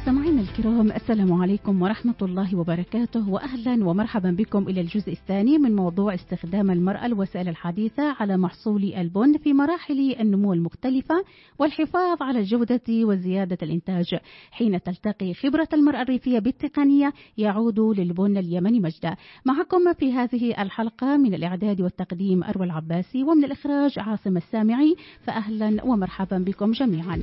مستمعينا الكرام، السلام عليكم ورحمة الله وبركاته، وأهلا ومرحبا بكم إلى الجزء الثاني من موضوع استخدام المرأة الوسائل الحديثة على محصول البن في مراحل النمو المختلفة والحفاظ على الجودة وزيادة الإنتاج، حين تلتقي خبرة المرأة الريفية بالتقنية يعود للبن اليمني مجدا. معكم في هذه الحلقة من الإعداد والتقديم أروى العباسي، ومن الإخراج عاصم السامعي، فأهلا ومرحبا بكم جميعا.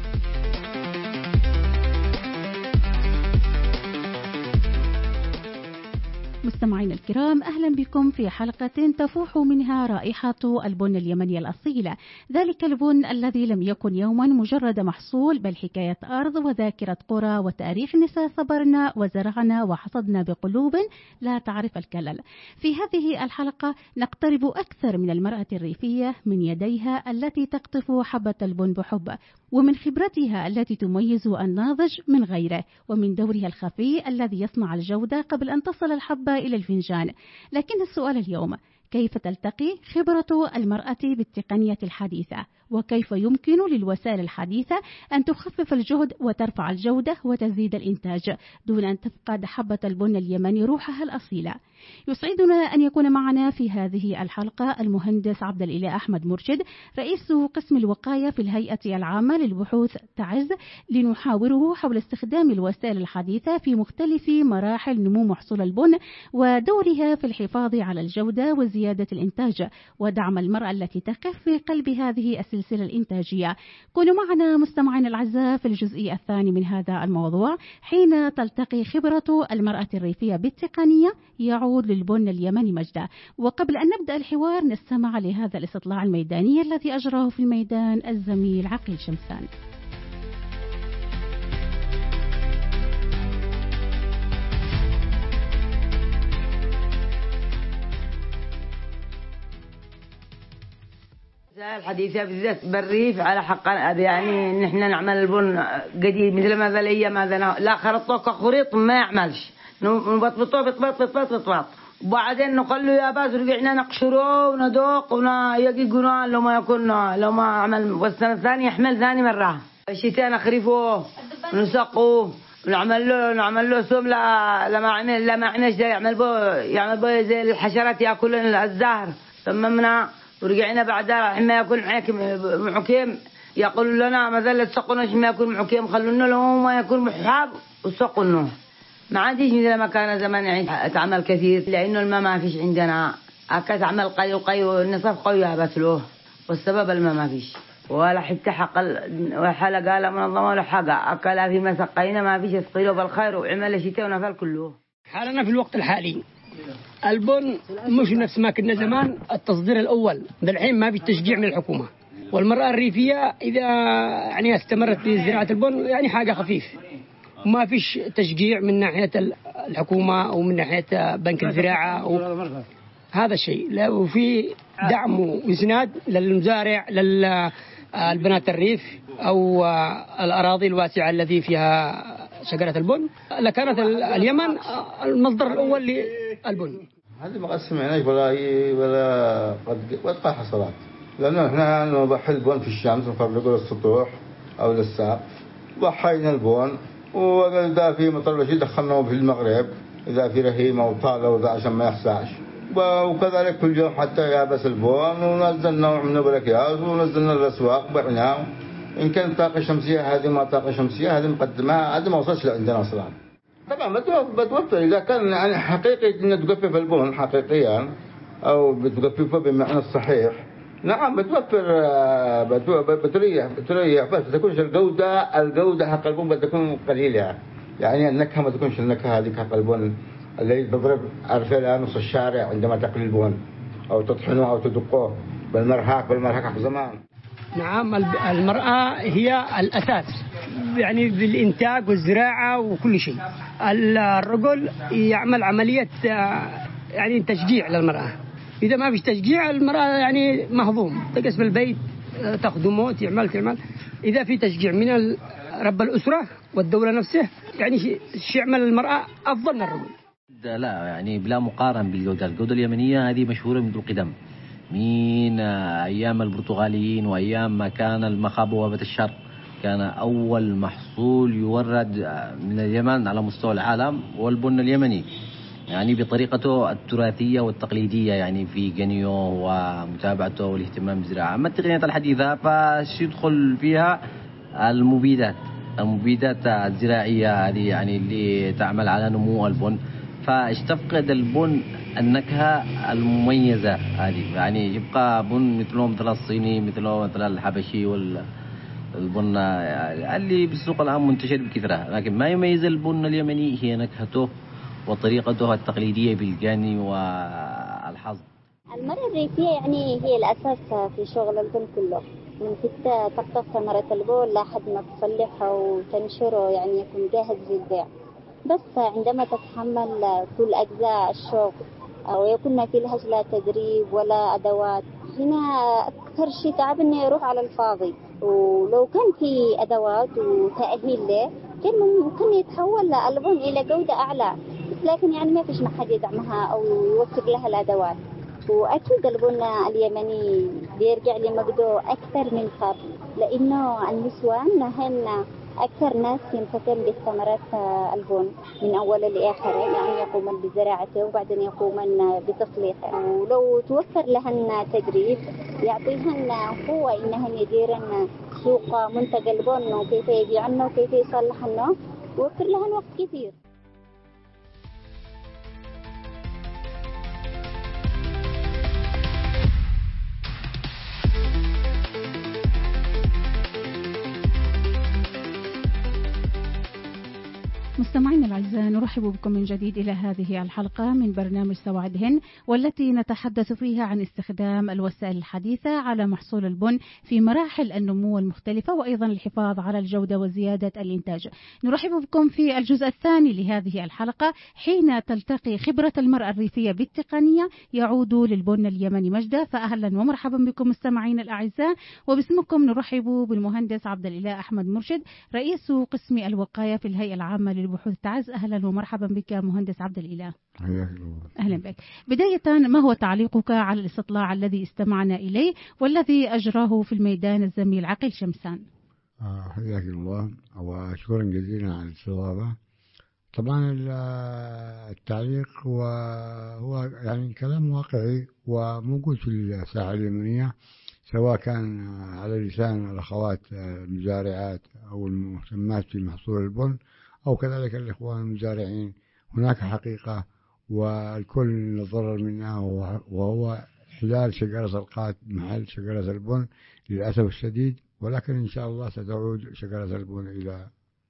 مستمعينا الكرام، أهلا بكم في حلقة تفوح منها رائحة البن اليمني الأصيلة، ذلك البن الذي لم يكن يوما مجرد محصول، بل حكاية أرض وذاكرة قرى وتاريخ نساء صبرنا وزرعنا وحصدنا بقلوب لا تعرف الكلل. في هذه الحلقة نقترب أكثر من المرأة الريفية، من يديها التي تقطف حبة البن بحب، ومن خبرتها التي تميز الناضج من غيره، ومن دورها الخفي الذي يصنع الجودة قبل أن تصل الحبة إلى الفنجان. لكن السؤال اليوم: كيف تلتقي خبرة المرأة بالتقنية الحديثة؟ وكيف يمكن للوسائل الحديثة أن تخفف الجهد وترفع الجودة وتزيد الإنتاج دون أن تفقد حبة البن اليمني روحها الأصيلة؟ يسعدنا أن يكون معنا في هذه الحلقة المهندس عبد الإله أحمد مرشد، رئيس قسم الوقاية في الهيئة العامة للبحوث تعز، لنحاوره حول استخدام الوسائل الحديثة في مختلف مراحل نمو محصول البن ودورها في الحفاظ على الجودة وزيادة الإنتاج ودعم المرأة التي تقف في قلب هذه السلسلة الإنتاجية. كونوا معنا مستمعين الأعزاء في الجزء الثاني من هذا الموضوع، حين تلتقي خبرة المرأة الريفية بالتقنية يعود للبن اليمني مجدا. وقبل أن نبدأ الحوار نستمع لهذا الاستطلاع الميداني الذي أجراه في الميدان الزميل عقيل شمسان. الحديثة بالذات بالريف على حق يعني نحن نعمل البن قديم مثل ما ذا الايام هذا، لا خرطوه كخريط ما يعملش، نبطبطوه بطبط وبعدين نخليه يابس ورجعنا نقشروه وندوق ونيققنا لو ما يكون لو ما عمل، والسنة الثانية يحمل ثاني مرة. الشتاء نخرفوه ونسقوه ونعمل له سم لما عملش يعمل بو زي الحشرات ياكلون الزهر، ثممنا ورجعنا بعدها ما يكون معكيم يقولوا لنا ما زال تسقوناش ما يكون معكيم، خلونا له ما يكون محاب وسقونه. ما عادش مثل ما كان زمان يعني تعمل كثير، لأنه الماء ما فيش عندنا، أكاد عمل قي والنصف قوي بتلوه، والسبب الماء ما فيش ولا حتى حق وحلا قال منظمة ولا حاجة أكلا في ما سقينا ما فيش يسقيله بالخير وعمل شتاء ونفل كله. حالنا في الوقت الحالي البن مش نفس ما كنا زمان، التصدير الأول الحين ما في تشجيع من الحكومة، والمرأة الريفية إذا يعني استمرت في زراعة البن يعني حاجة خفيف، وما فيش تشجيع من ناحية الحكومة أو من ناحية بنك الزراعة أو هذا الشيء، وفي دعم وإسناد للمزارع للبنات الريف أو الأراضي الواسعة التي فيها شجرة البن، لكانت اليمن المصدر الأول للبن. هذه ما قسمناش ولا قد حصلات، لأنه إحنا نضحي البن في الشمس نفرقه للسطوح أو للسقف، ضحينا البن وإذا في مطر شيء دخلناه في المغرب، إذا في رهيمة وطالة وذا عشان ما يحساش، وكذلك كل يوم حتى يابس البن ونزلنا وعملنا بالأكياس ونزلنا الأسواق بعناه. إن كانت طاقة شمسية هذه ما طاقة شمسية هذه مقدمة، هذه ما وصلش لعندنا أصلا. طبعا بتوفر إذا كان يعني حقيقي إن تجفف البن حقيقيا أو بتجففه بالمعنى الصحيح، نعم بتريح بس تكونش الجودة حق البن بتكون قليلة، يعني النكهة ما تكونش النكهة هذيك حق البن اللي تضرب عارفة نص الشارع عندما تأكل البن أو تطحنه أو تدقه بالمرحاق حق زمان. نعم المرأة هي الأساس يعني بالإنتاج والزراعة وكل شيء. الرجل يعمل عملية يعني تشجيع للمرأة، إذا ما فيش تشجيع المرأة يعني مهضوم، تجلس بالبيت تخدمه تعمل. إذا في تشجيع من رب الأسرة والدولة نفسه يعني يعمل المرأة أفضل من الرجل. لا يعني بلا مقارن بالجودة. الجودة اليمنية هذه مشهورة منذ القدم، من أيام البرتغاليين وأيام ما كان المخاض ووبة الشر كان أول محصول يورد من اليمن على مستوى العالم والبن اليمني، يعني بطريقته التراثية والتقليدية، يعني في جنيه ومتابعته والاهتمام بالزراعة. أما التقنيات الحديثة فسيدخل فيها المبيدات الزراعية هذه، يعني اللي تعمل على نمو البن، فاستفقد البن النكهة المميزة هذه، يعني يبقى بن مثله مثل الصيني، مثله مثل الحبشي والبن اللي بالسوق الآن منتشر بكثرة. لكن ما يميز البن اليمني هي نكهته وطريقته التقليدية بالجاني والحظ. المرأة الريفية يعني هي الأساس في شغل البن كله، من تقطف ثمرة البن لحد ما تصلحه وتنشره يعني يكون جاهز للبيع. بس عندما تتحمل كل أجزاء الشغل أو يكون ما في لهاش لا تدريب ولا أدوات، هنا أكثر شيء تعب إنه يروح على الفاضي. ولو كان في أدوات وتأهيل له كان ممكن يتحول البن إلى جودة أعلى، لكن يعني ما فيش محد يدعمها أو يوفر لها الأدوات. وأكيد البن اليمني بيرجع لمجده أكثر من قبل، لأنه النسوان هن أكثر ناس ينفتن بثمرات البن من أول لآخر، يعني يقومن بزراعته وبعدين يقومن بتصليحه. ولو توفر لهن تدريب يعطيهن قوة إنهن يديرن سوق منتج البن وكيف يبيعنه وكيف يصلحنه، ووفر لهن وقت كثير. مستمعينا الأعزاء، نرحب بكم من جديد إلى هذه الحلقة من برنامج سواعدهن، والتي نتحدث فيها عن استخدام الوسائل الحديثة على محصول البن في مراحل النمو المختلفة، وأيضا الحفاظ على الجودة وزيادة الإنتاج. نرحب بكم في الجزء الثاني لهذه الحلقة، حين تلتقي خبرة المرأة الريفية بالتقنية يعود للبن اليمني مجدا. فأهلا ومرحبا بكم مستمعينا الأعزاء، وباسمكم نرحب بالمهندس عبد الإله أحمد مرشد، رئيس قسم الوقاية في الهيئة العامة للبحوث تعز. أهلا ومرحبا بك مهندس عبد الإله. أهلا بك. بداية، ما هو تعليقك على الاستطلاع الذي استمعنا إليه والذي أجراه في الميدان الزميل عقيل شمسان؟ حياك الله وشكرا جزيلا على الاستضافة. طبعا التعليق هو يعني كلام واقعي وموجود في الساحة اليمنية، سواء كان على لسان الأخوات المزارعات أو المهتمات في محصول البن أو كذلك الإخوان المزارعين. هناك حقيقة والكل يتضرر منها، وهو حلال شجرة القات محل شجرة البن للأسف الشديد، ولكن إن شاء الله ستعود شجرة البن إلى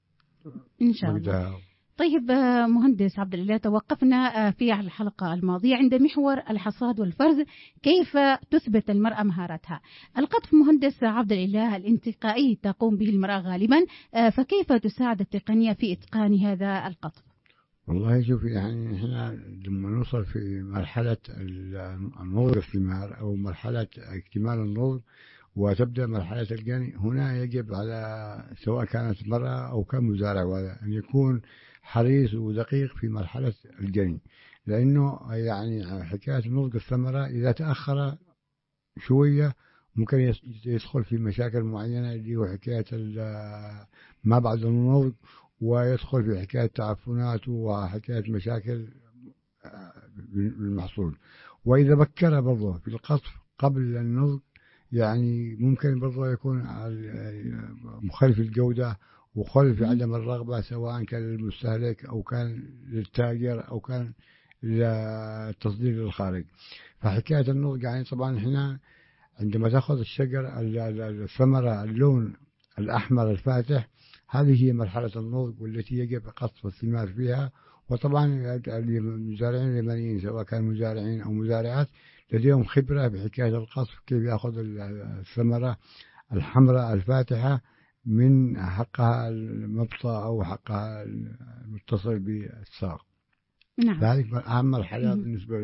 إن شاء الله. طيب مهندس عبد الإله، توقفنا في الحلقة الماضية عند محور الحصاد والفرز، كيف تثبت المرأة مهارتها. القطف مهندس عبد الإله الانتقائي تقوم به المرأة غالبا، فكيف تساعد التقنية في إتقان هذا القطف؟ والله شوف، يعني احنا لما نوصل في مرحلة النضج الثمار أو مرحلة اكتمال النضج وتبدأ مرحلة الجني، هنا يجب على سواء كانت مرأة أو كان مزارع أن يكون حريص ودقيق في مرحلة الجني، لأنه يعني حكاية نضج الثمرة إذا تأخر شوية ممكن يدخل في مشاكل معينة اللي هو حكاية ما بعد النضج، ويدخل في حكاية تعفنات وحكاية مشاكل بالمحصول. وإذا بكر برضه في القطف قبل النضج يعني ممكن برضه يكون مخالف الجودة وخلف عدم الرغبة، سواء كان للمستهلك أو كان للتاجر أو كان للتصدير للخارج. فحكاية النضج يعني طبعا احنا عندما تأخذ الشجر الثمرة اللون الأحمر الفاتح، هذه هي مرحلة النضج والتي يجب قطف الثمار فيها. وطبعا المزارعين اليمنيين سواء كانوا مزارعين أو مزارعات لديهم خبرة بحكاية القطف، كيف يأخذ الثمرة الحمراء الفاتحة من حقها المبطى أو حقها المتصل بالساق. نعم. هذه أهم مرحلة بالنسبة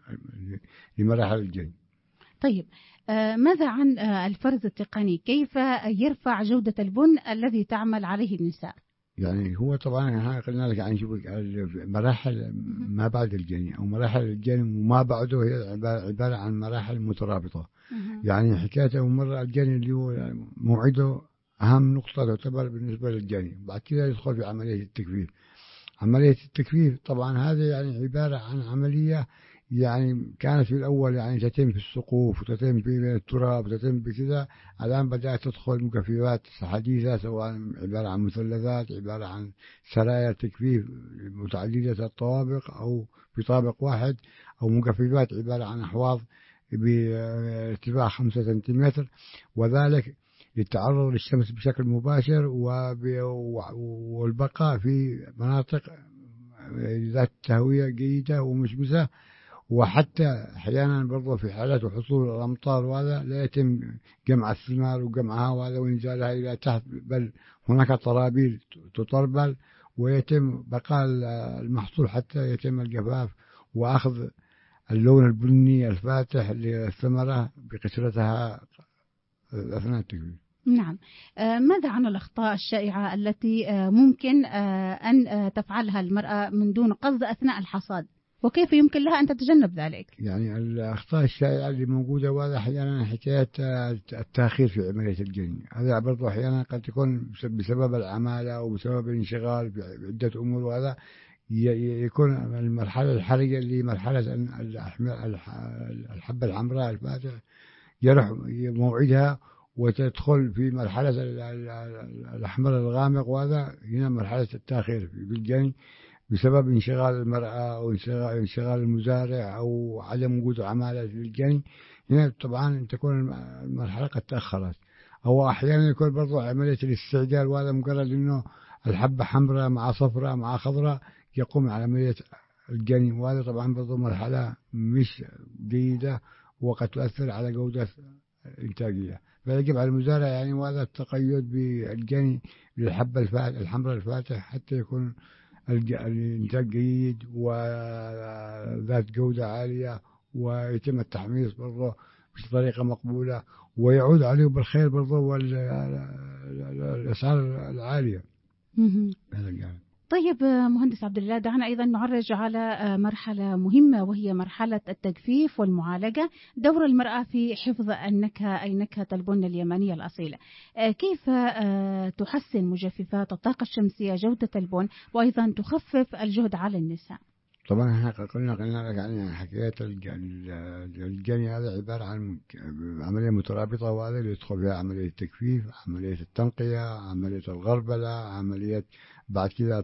لمراحل الجني. طيب، ماذا عن الفرز التقني؟ كيف يرفع جودة البن الذي تعمل عليه النساء؟ يعني هو طبعا قلنا لك عن مراحل ما بعد الجني أو مراحل الجني وما بعده، هي عبارة عن مراحل مترابطة. يعني حكاية مرة الجني اللي هو موعده أهم نقطة تعتبر بالنسبة للجني. بعد كده يدخل في عملية التجفيف. عملية التجفيف طبعا هذا يعني عبارة عن عملية يعني كانت في الأول يعني تتم في السقوف وتتم في التراب وتتم بكذا. الآن بدأت تدخل مجففات حديثة، سواء عبارة عن مثلثات، عبارة عن سرايا تجفيف متعددة الطوابق أو في طابق واحد، أو مجففات عبارة عن أحواض بارتفاع 5 سنتيمتر، وذلك للتعرض للشمس بشكل مباشر والبقاء في مناطق ذات تهوية جيدة ومشمسة. وحتى أحيانا برضو في حالة حصول الأمطار وهذا لا يتم جمع الثمار وجمعها وهذا وإنزالها إلى تحت، بل هناك طرابيل تطربل ويتم بقاء المحصول حتى يتم الجفاف وأخذ اللون البني الفاتح للثمرة بقشرتها أثناء التجفيف. نعم. ماذا عن الأخطاء الشائعة التي ممكن أن تفعلها المرأة من دون قصد أثناء الحصاد، وكيف يمكن لها أن تتجنب ذلك؟ يعني الأخطاء الشائعة اللي موجودة، وهذا أحيانا حكاية التأخير في عملية الجنين. هذا برضو أحيانا قد تكون بسبب العمالة أو بسبب الانشغال بعدة أمور، وهذا يكون المرحلة الحرجة اللي مرحلة الحبة الحمراء الفاتحة يروح موعدها وتدخل في مرحلة الأحمر الغامق، وهذا هنا مرحلة التأخير بالجنين بسبب انشغال المرأة أو انشغال المزارع أو عدم وجود عمالة للجني. هنا طبعا تكون المرحلة قد تأخرت. أو أحيانا يكون برضو عملية الاستعجال، وهذا مجرد إنه الحبة حمراء مع صفراء مع خضراء يقوم على عملية الجني، وهذا طبعا برضو مرحلة مش جيدة وقد تؤثر على جودة الإنتاجية. فيجب على المزارع يعني وهذا التقيد بالجني للحبة الحمراء الفاتح حتى يكون الإنتاج جيد وذات جودة عالية، ويتم التحميص برضه بطريقة مقبولة، ويعود عليه بالخير برضه والأسعار العالية. طيب مهندس عبد الله، دعنا أيضا نعرج على مرحلة مهمة وهي مرحلة التجفيف والمعالجة. دور المرأة في حفظ النكهة أي نكهة البن اليمنية الأصيلة، كيف تحسن مجففات الطاقة الشمسية جودة البن وأيضا تخفف الجهد على النساء؟ طبعا احنا قلنا لك يعني حكاية الجني هذا عبارة عن عملية مترابطة، وهذا اللي يدخل فيها عملية التجفيف، عملية التنقية، عملية الغربلة، عملية بعد كده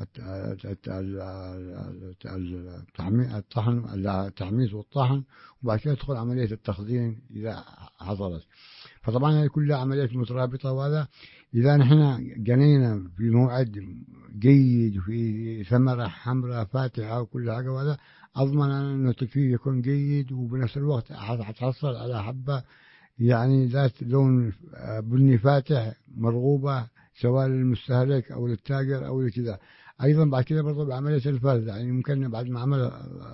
التحميص والطحن، وبعد كده تدخل عملية التخزين إذا حصلت. فطبعا هذه كلها عمليات مترابطة، وهذا إذا نحن جنينا في موعد جيد وفي ثمرة حمراء فاتحة وكل حاجة، وهذا أضمن أنه التجفيف يكون جيد، وبنفس الوقت حتحصل على حبة يعني ذات لون بني فاتح مرغوبة سواء للمستهلك أو للتاجر أو لكذا. أيضا بعد كده برضو بعملية الفرز، يعني ممكن بعد ما عمل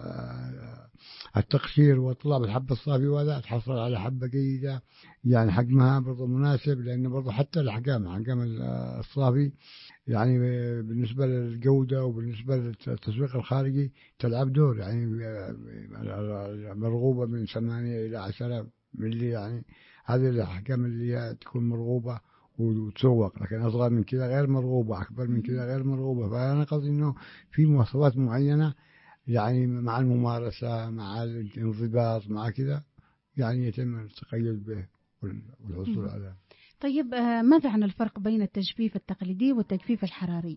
التقشير وطلع بالحبة الصافي وهذا تحصل على حبة جيدة يعني حجمها برضو مناسب، لأن برضو حتى الأحجام الصافي يعني بالنسبة للجودة وبالنسبة للتسويق الخارجي تلعب دور، يعني مرغوبة من 8 إلى 10 ملي، يعني هذه الأحجام اللي هي تكون مرغوبة وتسوق، لكن أصغر من كذا غير مرغوبة، أكبر من كذا غير مرغوبة. فأنا قصدي إنه في مواصفات معينة يعني مع الممارسة مع الانضباط مع كذا يعني يتم التقيد به والحصول على. طيب ماذا عن الفرق بين التجفيف التقليدي والتجفيف الحراري؟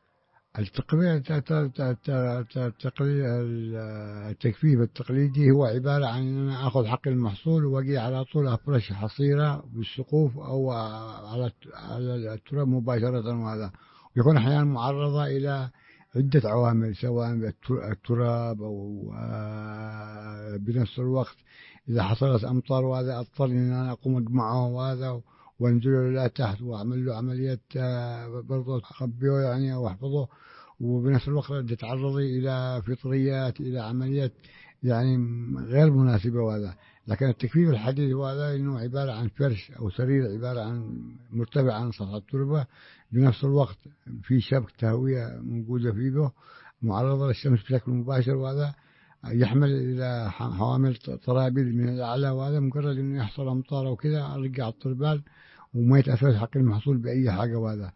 التجفيف التقليدي هو عبارة عن أن أنا أخذ حق المحصول وأجي على طول أفرش حصيرة بالسقوف أو على التراب مباشرة، وهذا يكون أحيانا معرضة إلى عدة عوامل سواء التراب أو بنفس الوقت إذا حصلت أمطار وهذا أضطر أن أنا أقوم أجمعه وهذا وانزله إلى تحت وأعمل له عملية برضه أخبيه يعني أو أحفظه، وبنفس الوقت تتعرضي إلى فطريات إلى عمليات يعني غير مناسبة وهذا. لكن التجفيف الحديث وهذا إنه عبارة عن فرش أو سرير عبارة عن مرتفع عن سطح التربة، بنفس الوقت في شبك تهوية موجودة فيه معرضة للشمس بشكل مباشر، وهذا يحمل إلى حوامل طرابيل من الأعلى، وهذا مجرد إنه يحصل أمطار وكذا أرجع الطربال وما يتأثرش حق المحصول بأي حاجة. وهذا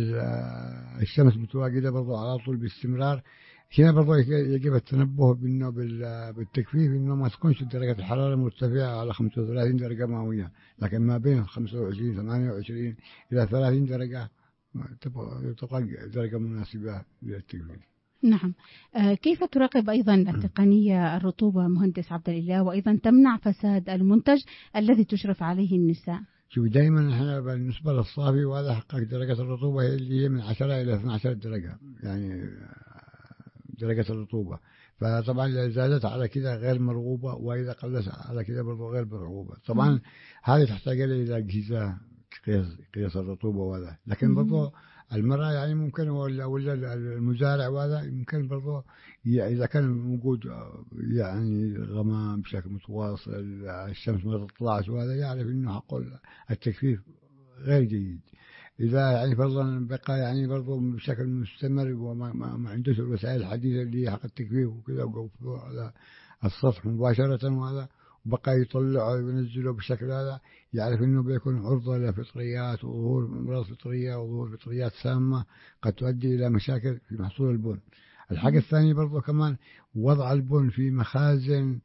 الشمس متواجدة برضو على طول باستمرار. هنا برضو يجب التنبه بالتكفيف إنه ما تكونش درجة الحرارة مرتفعة على 35 درجة مئوية، لكن ما بين 25 28 إلى 30 درجة تبقى درجة مناسبة للتكفيف. نعم. كيف تراقب أيضا التقنية الرطوبة مهندس عبد الإله، وأيضا تمنع فساد المنتج الذي تشرف عليه النساء؟ شوف دائما احنا بالنسبة للصافي وهذا حقق درجة الرطوبة هي اللي هي من 10 إلى 12 درجة، يعني درجة الرطوبة. فطبعا إذا زادت على كده غير مرغوبة، وإذا قلت على كده برضو غير مرغوبة. طبعا هذه تحتاج إلى أجهزة قياس الرطوبة وهذا، لكن برضو المرأة يعني ممكن ولا المزارع وهذا يمكن برضو إذا كان موجود يعني غمام بشكل متواصل، الشمس ما تطلعش وهذا، يعرف إنه حق التكفيف غير جيد. إذا يعني فرضا بقى يعني برضو بشكل مستمر وما عندوش الوسائل الحديثة اللي حق التكفيف وكذا، وقفوا على السطح مباشرة وهذا، وبقى يطلعه وينزله بالشكل هذا، يعرف إنه بيكون عرضة لفطريات وظهور أمراض فطرية وظهور فطريات سامة قد تؤدي إلى مشاكل في محصول البن. الحاجة الثانية برضو كمان وضع البن في مخازن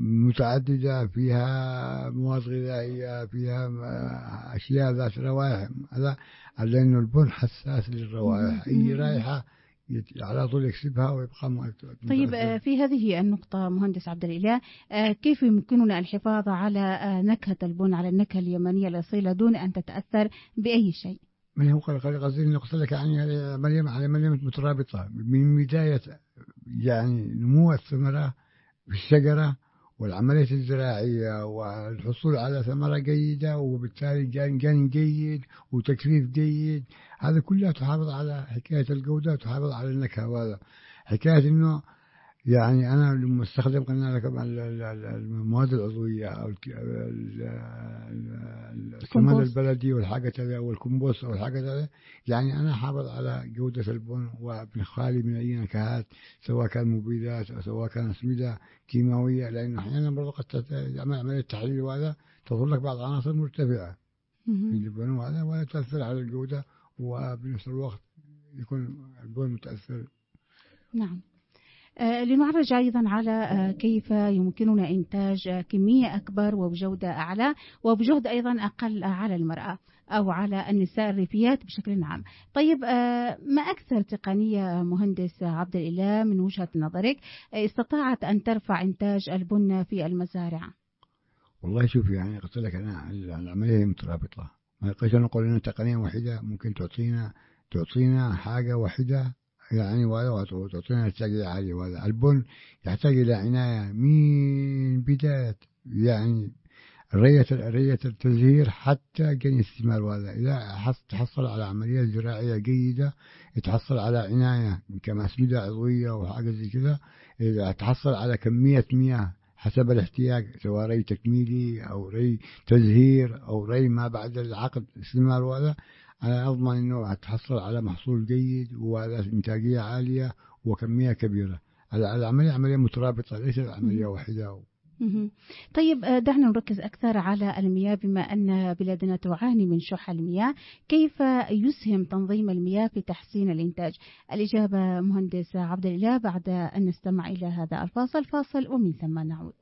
متعددة فيها مواد غذائية، فيها أشياء ذات روائح، هذا لأنه البن حساس للروائح، أي رائحة على طول يكسبها ويبقى طيب في هذه النقطة مهندس عبد الإله، كيف يمكننا الحفاظ على نكهة البن، على النكهة اليمنية الأصيلة دون أن تتأثر بأي شيء؟ من هو قصدي إني قلت لك يعني مريم مترابطة من بداية يعني نمو الثمرة في الشجرة والعملية الزراعية والحصول على ثمرة جيدة، وبالتالي جان جيد وتكثيف جيد، هذا كلها تحافظ على حكاية الجودة وتحافظ على النكهة. وهذا حكاية إنه يعني أنا لما استخدم قلنا لك المواد العضوية أو السماد البلدي والحاجة هذا والكمبوست أو الحاجة هذا، يعني أنا حافظ على جودة البن وابن خالي من أي نكهات، سواء كان مبيدات أو سواء كان أسمدة كيماوية، لأنه أحيانا برضو قد تعمل عملية تحليل وهذا تظهر لك بعض عناصر مرتفعة في البن وهذا، ولا تأثر على الجودة، وبنفس الوقت يكون البن متأثر. نعم. لنعرج أيضا على كيف يمكننا إنتاج كمية أكبر وبجودة أعلى وبجهد أيضا أقل على المرأة أو على النساء الريفيات بشكل عام. طيب ما أكثر تقنية مهندس عبد الإله من وجهة نظرك استطاعت أن ترفع إنتاج البن في المزارع؟ والله شوف يعني قلت لك أنا العملية مترابطة، ما يقدرش نقول إن تقنية واحدة ممكن تعطينا حاجة واحدة يعني، وتعطينا نتائج عالية. وهذا البن يحتاج إلى عناية من بداية يعني رية التزهير حتى جني الثمار. وهذا إذا تحصل على عملية زراعية جيدة، يتحصل على عناية كمسمدة عضوية وحاجة زي كذا، إذا تحصل على كمية مياه حسب الاحتياج، سواء ري تكميلي أو ري تزهير أو ري ما بعد العقد الثمار، وهذا أنا أضمن أنه تحصل على محصول جيد وعلى إنتاجية عالية وكمية كبيرة. العملية عملية مترابطة، ليس عملية واحدة. طيب دعنا نركز أكثر على المياه، بما أن بلادنا تعاني من شح المياه، كيف يسهم تنظيم المياه في تحسين الإنتاج؟ الإجابة مهندس عبد الإله بعد أن نستمع إلى هذا فاصل ومن ثم نعود.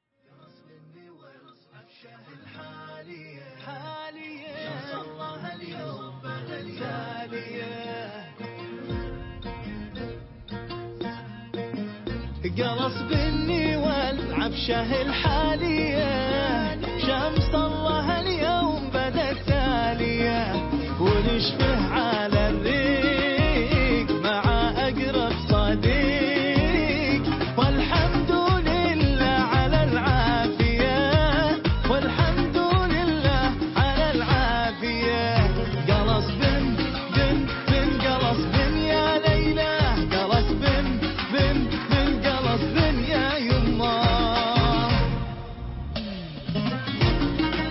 قرص بني والعفشه الحالية، شمس الله اليوم بدت تالية، ونشفه على الريق مع أقرب صديق، والحمد لله على العافية، والحمد لله على العافية. قرص بن قرص بن يا ليلى، قرص بن قرص بن يا يما.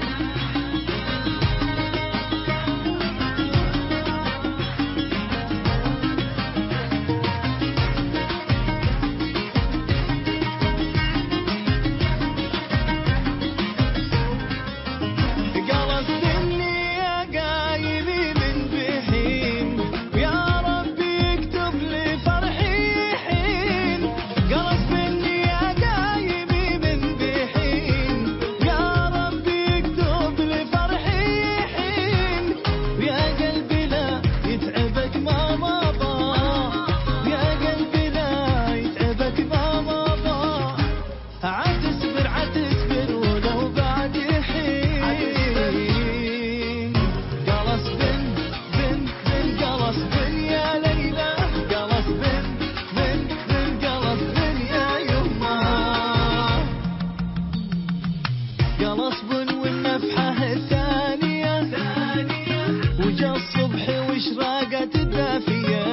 غصب والنفحة الثانية وجا الصبح واشراقت الدافية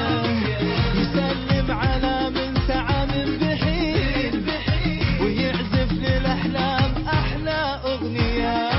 يسلم على من سعى من بحين ويعزف للأحلام أحلى أغنية.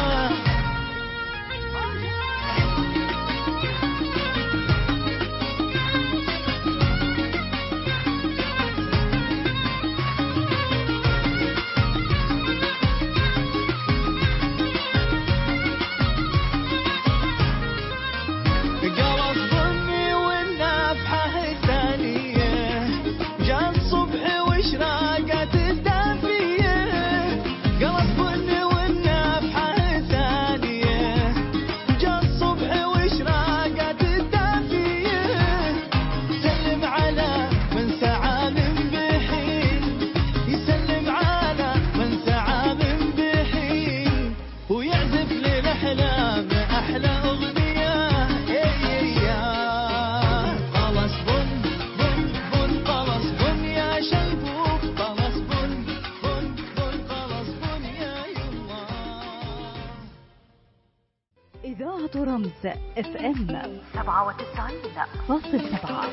إذاعة رمز FM 97.7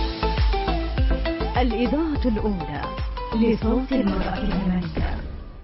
الإذاعة الأولى لصوت المرأة اليمنية.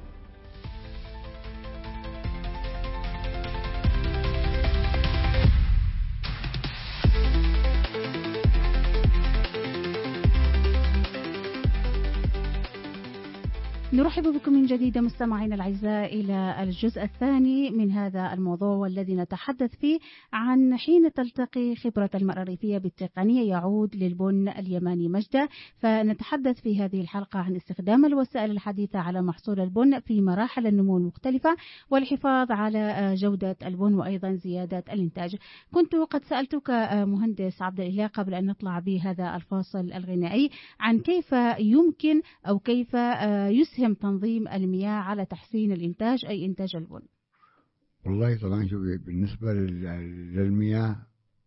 نرحب بكم من جديد مستمعينا الأعزاء إلى الجزء الثاني من هذا الموضوع، والذي نتحدث فيه عن حين تلتقي خبرة المرأة الريفية بالتقنية يعود للبن اليماني مجدة. فنتحدث في هذه الحلقة عن استخدام الوسائل الحديثة على محصول البن في مراحل النمو المختلفة والحفاظ على جودة البن وأيضا زيادة الإنتاج. كنت قد سألتك مهندس عبد الإله قبل أن نطلع بهذا الفاصل الغنائي عن كيف يمكن أو كيف يسهم تنظيم المياه على تحسين الإنتاج أي إنتاج البن. والله طبعا شوفي بالنسبة للمياه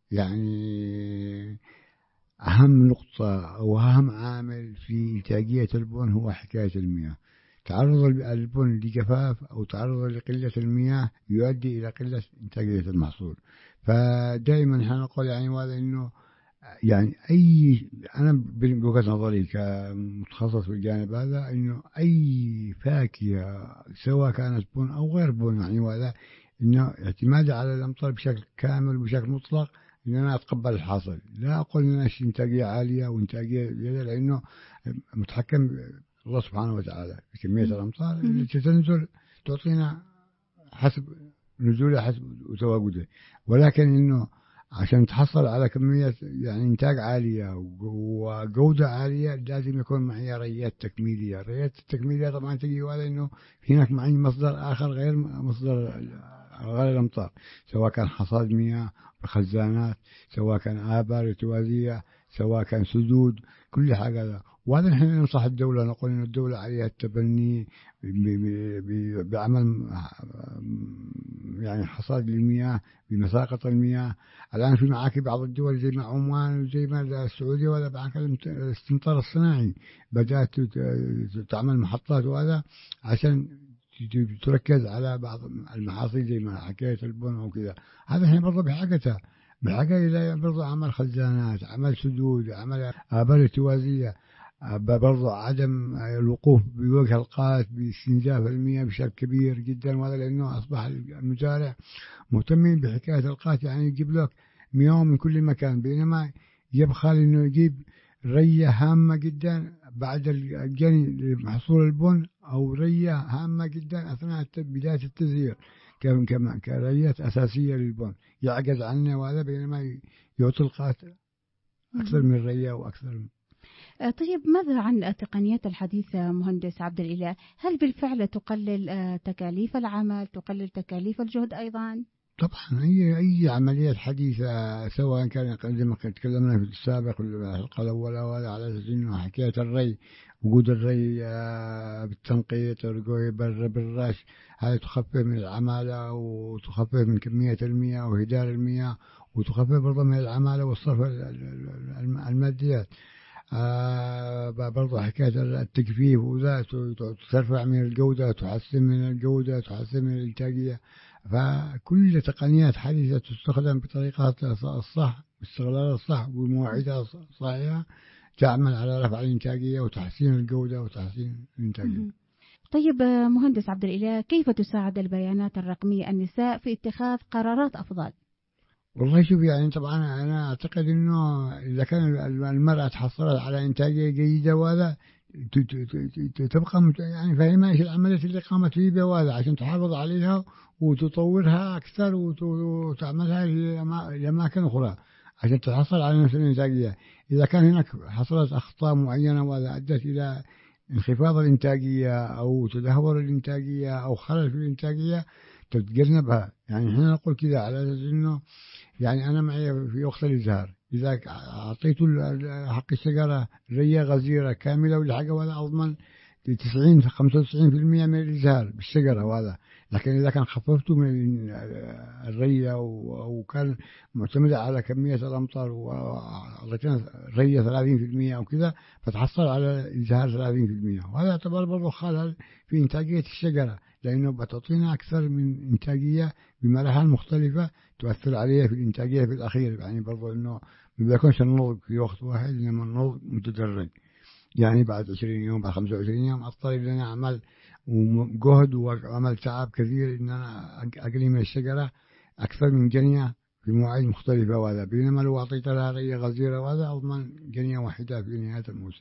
يعني أهم نقطة أو أهم عامل في إنتاجية البن هو حكاية المياه. تعرض البن لجفاف أو تعرض لقلة المياه يؤدي إلى قلة إنتاجية المحصول. فدائما احنا نقول يعني وهذا إنه يعني أنا بوجهة نظري كمتخصص في الجانب هذا إنه أي فاكهة سواء كانت بن أو غير بن يعني وهذا إنه اعتمادي على الأمطار بشكل كامل وبشكل مطلق إن أنا أتقبل الحاصل. لا أقول إن أنا إنتاجية عالية وإنتاجية جيدة، لأنه متحكم الله سبحانه وتعالى بكمية الأمطار التي تنزل تعطينا حسب نزولها حسب تواجده، ولكن إنه عشان تحصل على كمية يعني إنتاج عالية وجودة عالية لازم يكون معي ريات تكميلية. الريات التكميلية طبعا تجي وهذا إنه هناك معي مصدر آخر غير مصدر غير الأمطار، سواء كان حصاد مياه بخزانات، سواء كان آبار ارتوازية، سواء كان سدود، كل حاجة. وهذا نحن ننصح الدولة، نقول إن الدولة عليها التبني بعمل يعني حصاد للمياه بمساقط المياه. الآن في معاكي بعض الدول زي ما عمان وزي ما السعودية ولا بعد الاستمطار الصناعي بدأت تعمل محطات وهذا عشان تركز على بعض المحاصيل زي ما حكاية البن وكذا. هذا هي برضه بحاجة إلى برضه عمل خزانات، عمل سدود، عمل آبار ارتوازية، برضه عدم الوقوف بوجه القات باستنزاف المياه بشكل كبير جدا. وهذا لأنه أصبح المزارع مهتمين بحكاية القات، يعني يجيب لك مياه من كل مكان، بينما يبخل إنه يجيب رية هامة جدا بعد الجني لمحصول البن أو رية هامة جدا أثناء بداية التزهير كريات أساسية للبن يعجز عنها، وهذا بينما يعطي القات أكثر من رية وأكثر. طيب ماذا عن التقنيات الحديثة مهندس عبد الإله؟ هل بالفعل تقلل تكاليف العمل، تقلل تكاليف الجهد أيضا؟ طبعا أي عمليات حديثة سواء كان زي ما تكلمنا في السابق في الحلقة الأولى وهذا على أساس إنه حكاية الري، وجود الري بالتنقيط بالرش، هذا تخفف من العمالة وتخفف من كمية المياه وهدار المياه وتخفف برضه من العمالة والصرف الماديات. برضو حكاية التجفيف وذا ترفع من الجودة، تحسن من الجودة، تحسن من الإنتاجية. فكل تقنيات حديثة تستخدم بطريقة الصح، باستغلال الصح ومواعيدها الصحيحة، تعمل على رفع الإنتاجية وتحسين الجودة وتحسين الإنتاجية. طيب مهندس عبد الإله، كيف تساعد البيانات الرقمية النساء في اتخاذ قرارات أفضل؟ والله شوف، يعني طبعا أنا أعتقد إنه إذا كان المرأة تحصلت على إنتاجية جيدة وهذا تبقى يعني فاهمة إيش العملية اللي قامت فيه وهذا، عشان تحافظ عليها وتطورها أكثر وتعملها لأماكن أخرى عشان تحصل على نفس الإنتاجية. إذا كان هناك حصلت أخطاء معينة وهذا أدت إلى انخفاض الإنتاجية أو تدهور الإنتاجية أو خلل في الإنتاجية، تتجنبها. يعني إحنا نقول كذا على أساس إنه يعني أنا معي في وقت الإزهار، إذا أعطيت حق الشجرة رية غزيرة كاملة ولا حاجة ولا أضمن 95% من الإزهار بالشجرة وهذا. لكن إذا كان خففته من الرية وكان معتمدة على كمية الأمطار وأعطينا رية 30% أو كذا، فتحصل على إزهار 30%، وهذا يعتبر برضو خلل في إنتاجية الشجرة، لأنه بتعطينا أكثر من إنتاجية بمراحل مختلفة تؤثر عليها في الإنتاجية في الأخير. يعني برضو إنه ما بيكونش النضج في وقت واحد، إنما النضج متدرج. يعني بعد 20 يوم، بعد 25 يوم أضطر إن أنا أعمل وجهد وعمل تعب كثير إن أنا أقلي من الشجرة أكثر من جنية في مواعيد مختلفة وهذا. بينما لو أعطيت لها رية غزيرة وهذا أضمن جنية واحدة في نهاية الموسم.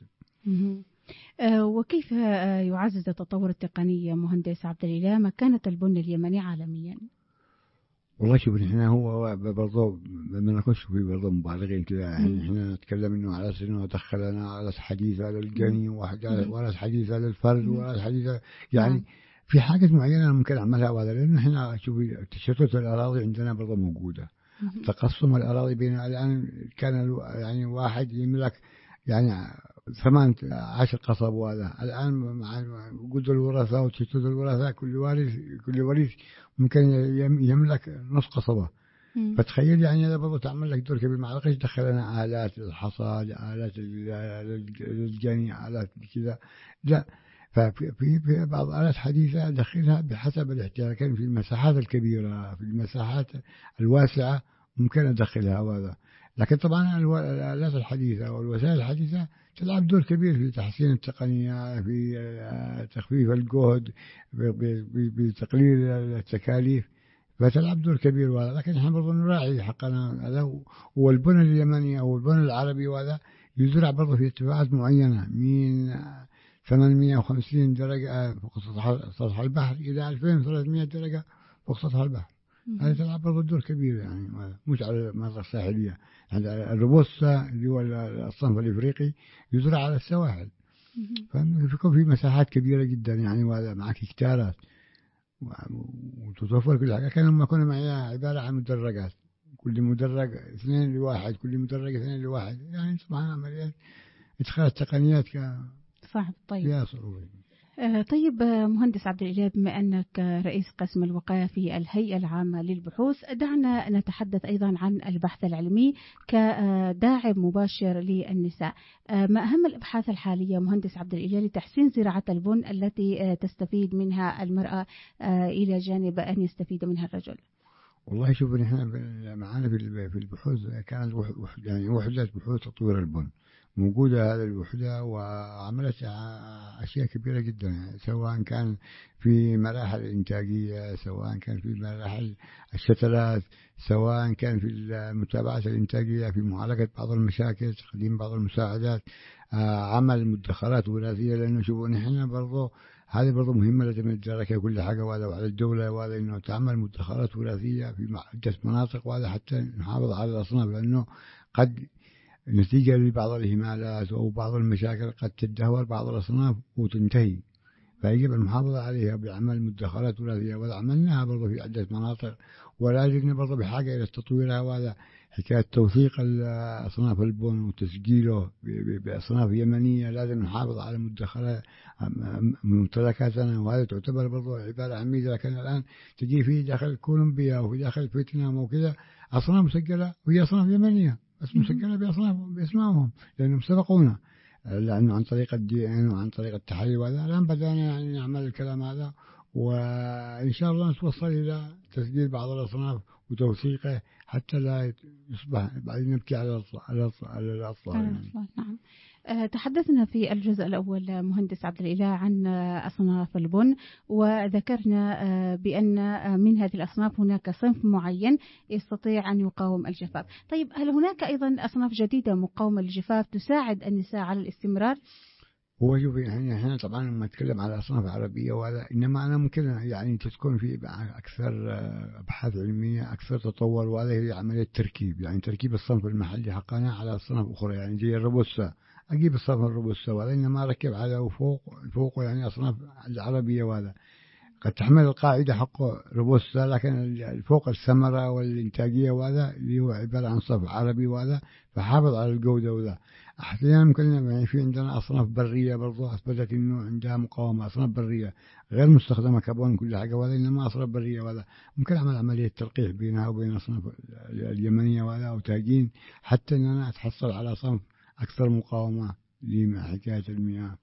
وكيف يعزز التطور التقني مهندس عبد الإله مكانة البن اليمني عالميا؟ والله شوف، احنا هو برضه ما نكونش في برضه مبالغين كذا. يعني احنا نتكلم انه على اساس انه دخلنا آلات حديثة للجني وآلات حديثة للفرد وآلات حديثة، يعني في حاجات معينة ممكن أعملها وهذا. لأن احنا شوف تشتت الأراضي عندنا برضه موجودة، تقسم الأراضي بين الآن كان يعني واحد يملك يعني 18 قصب وهذا. الآن مع وجود الوراثة وتشتت الوراثة كل وريث ممكن يملك نص قصبة. فتخيل يعني هذا برضه تعمل لك دور كبير. ما لقيش دخلنا آلات الحصاد، آلات للجني، آلات كذا، لا. ففي بعض آلات حديثة دخلها بحسب الاحتياج. كان في المساحات الكبيرة، في المساحات الواسعة ممكن أدخلها وهذا. لكن طبعا الآلات الحديثة والوسائل الحديثة تلعب دور كبير في تحسين التقنية، في تخفيف الجهد، بتقليل التكاليف، فتلعب دور كبير وهذا. لكن احنا برضو نراعي حقنا هذا. والبن اليمني أو البن العربي وهذا يزرع برضو في ارتفاعات معينة من 850 درجة فوق سطح البحر إلى 2300 درجة فوق سطح البحر. هذا تلعب برضو دور كبير، يعني مش على المناطق الساحلية. يعني الروبوستا اللي هو الصنف الإفريقي يزرع على السواحل، فيكون في مساحات كبيرة جدا يعني، وهذا معك هكتارات وتتوفر كل حاجة. كانوا كنا معي عبارة عن مدرجات، كل مدرج 2 لواحد، كل مدرج 2 لواحد. يعني طبعا عمليات إدخال التقنيات صح. طيب فيها صعوبة. طيب مهندس عبد الإله، بما أنك رئيس قسم الوقاية في الهيئة العامة للبحوث، دعنا نتحدث أيضا عن البحث العلمي كداعم مباشر للنساء. ما أهم الأبحاث الحالية مهندس عبد الإله لتحسين زراعة البن التي تستفيد منها المرأة إلى جانب أن يستفيد منها الرجل؟ والله شوف، نحن معنا في البحوث كانت يعني وحدة بحوث تطوير البن موجودة. هذه الوحدة وعملت أشياء كبيرة جدا، يعني سواء كان في مراحل الإنتاجية، سواء كان في مراحل الشتلات، سواء كان في المتابعة الإنتاجية، في معالجة بعض المشاكل، تقديم بعض المساعدات، عمل مدخرات وراثية. لأنه شوفوا نحن برضو هذه برضو مهمة لازم ندركها كل حاجة، وعلى الدولة وهذا إنه تعمل مدخرات وراثية في عدة مناطق، وهذا حتى نحافظ على الأصناف. لأنه قد نتيجة لبعض الإهمالات أو بعض المشاكل قد تدهور بعض الأصناف وتنتهي، فيجب المحافظة عليها بعمل مدخرات وراثية. وعملناها برضو في عدة مناطق، ولازم برضو بحاجة إلى تطويرها. وهذا حكاية توثيق أصناف البن وتسجيله بأصناف يمنية، لازم نحافظ على مدخرات ممتلكاتنا. وهذا تعتبر برضو عبارة عن ميزة. لكن الآن تجي في داخل كولومبيا وفي داخل فيتنام وكذا أصناف مسجلة وهي أصناف يمنية، بس مسجلة بأسمائهم لأنهم سبقونا. لأنه عن طريق الDN وعن طريق التحاليل وهذا الآن بدأنا يعني نعمل الكلام هذا، وإن شاء الله نتوصل إلى تسجيل بعض الأصناف وتوثيقه حتى لا يصبح بعدين نبكي على الأطفال يعني. نعم. تحدثنا في الجزء الأول مهندس عبد الإله عن أصناف البن، وذكرنا بأن من هذه الأصناف هناك صنف معين يستطيع أن يقاوم الجفاف. طيب هل هناك أيضا أصناف جديدة مقاومة للجفاف تساعد النساء على الاستمرار؟ هو شوف يعني احنا طبعا لما نتكلم على اصناف عربيه وهذا، انما انا ممكن يعني تكون في اكثر ابحاث علميه اكثر تطور، وهذا هي عمليه تركيب، يعني تركيب الصنف المحلي حقنا على اصناف اخرى، يعني زي الروبوستا اجيب الصنف الروبوستا وهذا انما ركب على وفوق يعني اصناف العربيه، وهذا قد تحمل القاعده حقه روبوستا، لكن فوق الثمره والانتاجيه وهذا اللي هو عباره عن صنف عربي وهذا، فحافظ على الجوده وذا. أحيانا ممكن يعني في عندنا أصناف برية برضو أثبتت إنه عندها مقاومة، أصناف برية غير مستخدمة كربون كل حاجة، وهذا إنما أصناف برية، وهذا ممكن أعمل عملية تلقيح بينها وبين أصناف اليمنية وهذا أو تاجين حتى إن أنا أتحصل على صنف أكثر مقاومة لحكاية المياه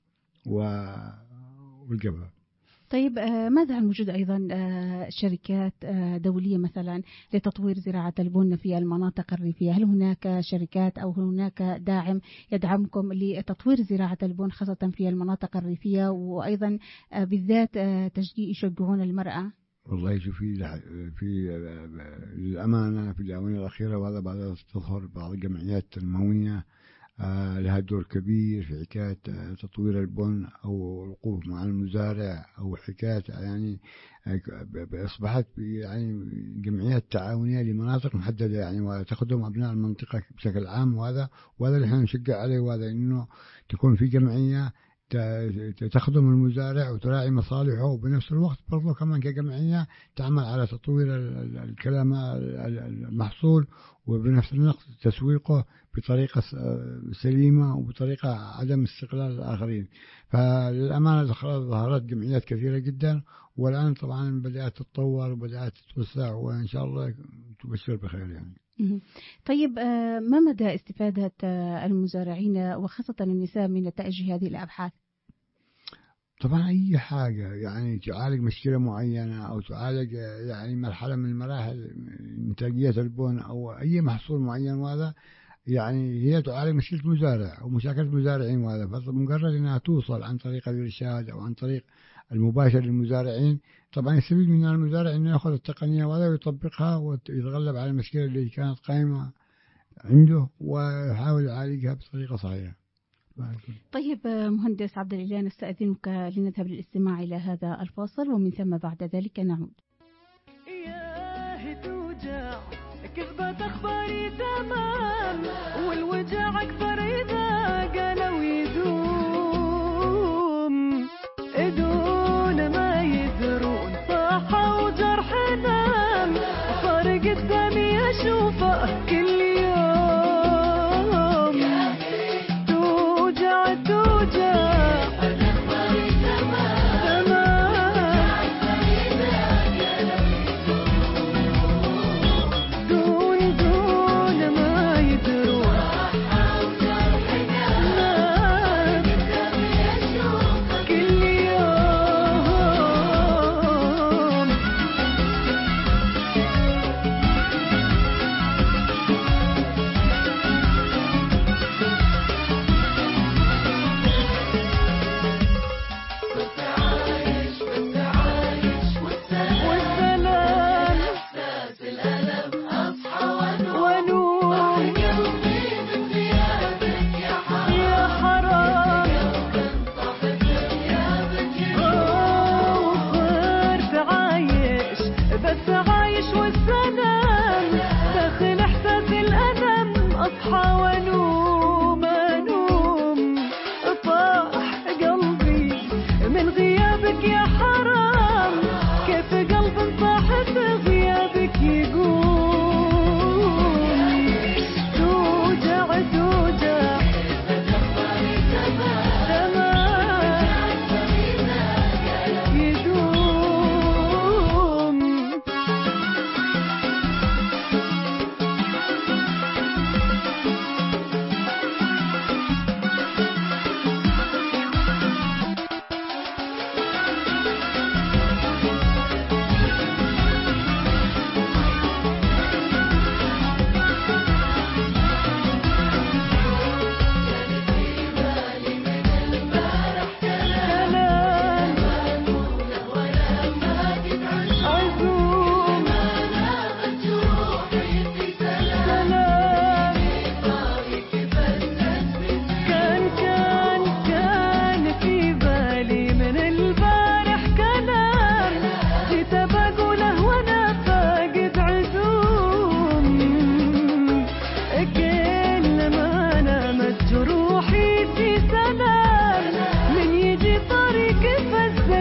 والجبهة. طيب ماذا عن وجود أيضا شركات دولية مثلا لتطوير زراعة البن في المناطق الريفية؟ هل هناك شركات أو هناك داعم يدعمكم لتطوير زراعة البن خاصة في المناطق الريفية، وأيضا بالذات يشجعون المرأة؟ والله شوفي في الأمانة في الآونة الأخيرة، وهذا بعد تظهر بعض الجمعيات التنموية لها دور كبير في حكاية تطوير البن أو الوقوف مع المزارع، أو حكاية يعني أصبحت يعني جمعيات تعاونية لمناطق محددة يعني، وتخدم أبناء المنطقة بشكل عام، وهذا اللي احنا نشجع عليه، وهذا إنه تكون في جمعية تخدم المزارع وتراعي مصالحه، وبنفس الوقت برضو كمان كجمعية تعمل على تطوير المحصول، وبنفس الوقت تسويقه بطريقة سليمة وبطريقة عدم استقلال الآخرين. فللأمانة ظهرت جمعيات كثيرة جدا، والآن طبعا بدأت تتطور وبدأت تتوسع، وإن شاء الله تبشر بخير يعني. طيب ما مدى استفادة المزارعين وخاصة النساء من نتائج هذه الأبحاث؟ طبعا أي حاجة يعني تعالج مشكلة معينة أو تعالج يعني مرحلة من مراحل إنتاجية البن أو أي محصول معين، وهذا يعني هي تعالج مشكلة مزارع ومشاكل مزارعين، وهذا فمجرد أنها توصل عن طريق الإرشاد أو عن طريق المباشر للمزارعين، طبعا يستفيد منها المزارع أنه يأخذ التقنية وهذا ويطبقها ويتغلب على المشكلة اللي كانت قائمة عنده ويحاول يعالجها بطريقة صحيحة. طيب مهندس عبد الإله، نستأذنك لنذهب للاستماع إلى هذا الفاصل، ومن ثم بعد ذلك نعود. ياه توجع كذبة أخباري تمام، والوجع أكثر إذا قالوا يدوم دون ما يدرون صاحة وجرح نام، صار قدامي أشوفه كل يوم. توجع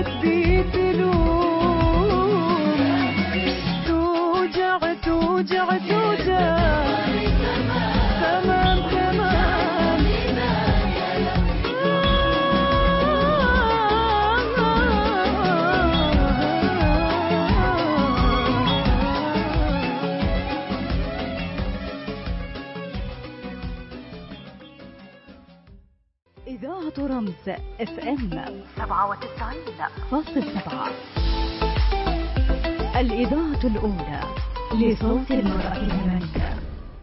تبي تلوم توجع توجع توجع تمام تمام إذاعة رمز FM 97.7 الإذاعة الأولى لصوت المرأة اليمنية.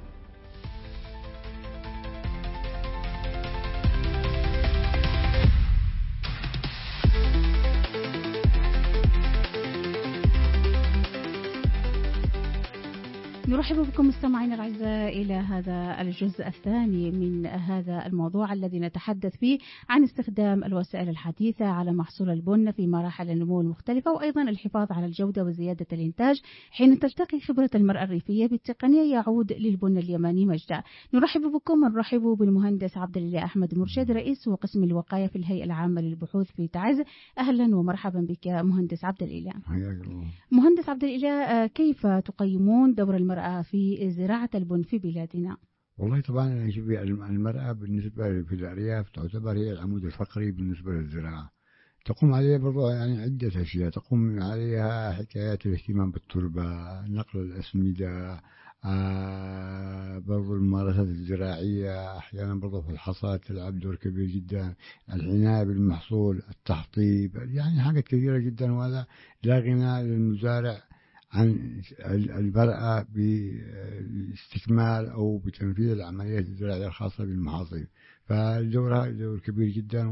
نرحب بكم مستمعينا الأعزاء إلى هذا الجزء الثاني من هذا الموضوع الذي نتحدث فيه عن استخدام الوسائل الحديثة على محصول البن في مراحل النمو المختلفة، وأيضا الحفاظ على الجودة وزيادة الإنتاج حين تلتقي خبرة المرأة الريفية بالتقنية يعود للبن اليمني مجدا. نرحب بالمهندس عبد الإله أحمد مرشد رئيس قسم الوقاية في الهيئة العامة للبحوث في تعز. أهلا ومرحبا بك مهندس عبد الإله. مهندس عبد الإله، كيف تقيمون دور المرأة في زراعة البن في بلادنا؟ والله طبعا المرأة بالنسبة في الأرياف تعتبر هي العمود الفقري بالنسبة للزراعة. تقوم عليها برضو يعني عدة أشياء، تقوم عليها حكايات الاهتمام بالتربة، نقل الأسمدة، برضو الممارسات الزراعية، أحيانا برضو في الحصاد تلعب دور كبير جدا، العناية بالمحصول، التحطيب، يعني حاجات كثيرة جدا، وهذا لا غنى للمزارع عن المرأة باستكمال أو بتنفيذ العمليات الزراعية الخاصة بالمحاصيل. فدورها دور كبير جدا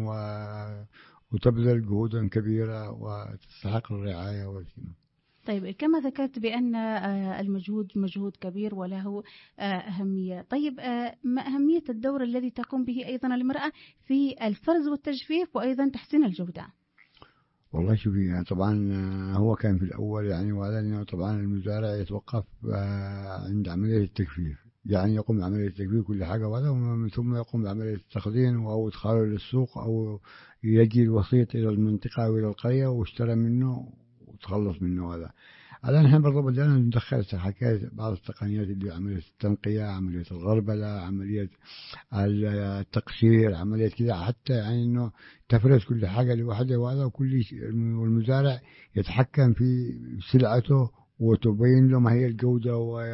وتبذل جهودا كبيرة وتستحق الرعاية والاهتمام. طيب، كما ذكرت بأن المجهود مجهود كبير وله أهمية. طيب، ما أهمية الدور الذي تقوم به أيضا المرأة في الفرز والتجفيف وأيضا تحسين الجودة؟ والله شوفي، يعني طبعا هو كان في الأول يعني وهذا أنه طبعا المزارع يتوقف عند عملية التجفيف، يعني يقوم بعملية التجفيف كل حاجة وهذا، ومن ثم يقوم بعملية التخزين أو إدخاله للسوق، أو يجي الوسيط إلى المنطقة أو إلى القرية واشترى منه وتخلص منه. هذا الآن نحن برضو بدأنا ندخل حكاية بعض التقنيات اللي عملية التنقية، عملية الغربلة، عملية التقشير، عملية كذا، حتى يعني إنه تفرز كل حاجة لوحدها وهذا، وكل والمزارع يتحكم في سلعته وتبين له ما هي الجودة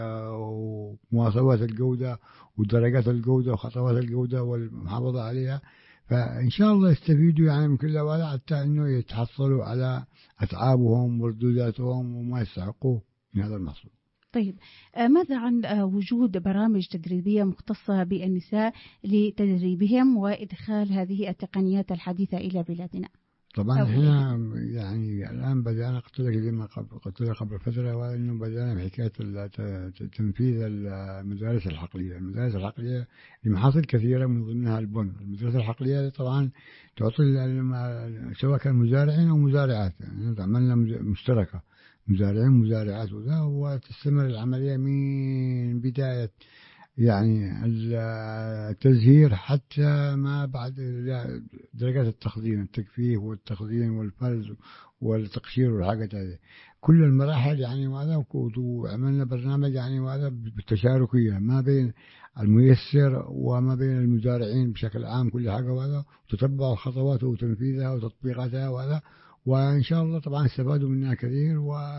ومواصفات الجودة ودرجات الجودة وخطوات الجودة والمحافظة عليها. فإن شاء الله يستفيدوا يعني من كل هذا حتى إنه يتحصلوا على أتعابهم وردوداتهم وما يستحقوه من هذا المحصول. طيب، ماذا عن وجود برامج تدريبية مختصة بالنساء لتدريبهم وإدخال هذه التقنيات الحديثة إلى بلادنا؟ طبعا احنا يعني الآن بدأنا، قلت لك قبل فترة، وإنه بدأنا بحكاية تنفيذ المدارس الحقلية. المدارس الحقلية لمحاصيل كثيرة من ضمنها البن. المدارس الحقلية طبعا تعطي سواء كان مزارعين أو مزارعات، يعني عملنا مشتركة مزارعين ومزارعات وذا، وتستمر العملية من بداية يعني التزهير حتى ما بعد درجات التخزين، التجفيف والتخزين والفرز والتقشير والحاجات هذه، كل المراحل يعني. وهذا وعملنا برنامج يعني وهذا بالتشاركية ما بين الميسر وما بين المزارعين بشكل عام، كل حاجة وهذا، وتتبع الخطوات وتنفيذها وتطبيقاتها وهذا، وإن شاء الله طبعا استفادوا منها كثير،